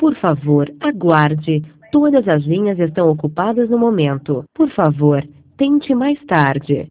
Por favor, aguarde. Todas as linhas estão ocupadas no momento. Por favor, tente mais tarde.